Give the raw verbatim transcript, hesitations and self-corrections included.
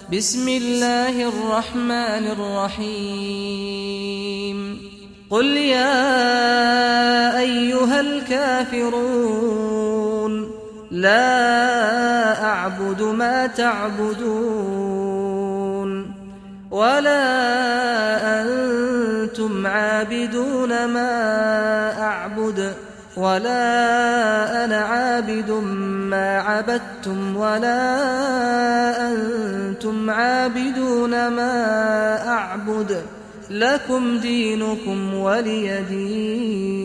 بسم الله الرحمن الرحيم قل يا أيها الكافرون لا أعبد ما تعبدون ولا أنتم عابدون ما أعبد ولا أنا عابد ما عبدتم ولا أنتم عابدون ما أعبد لكم دينكم ولي دين.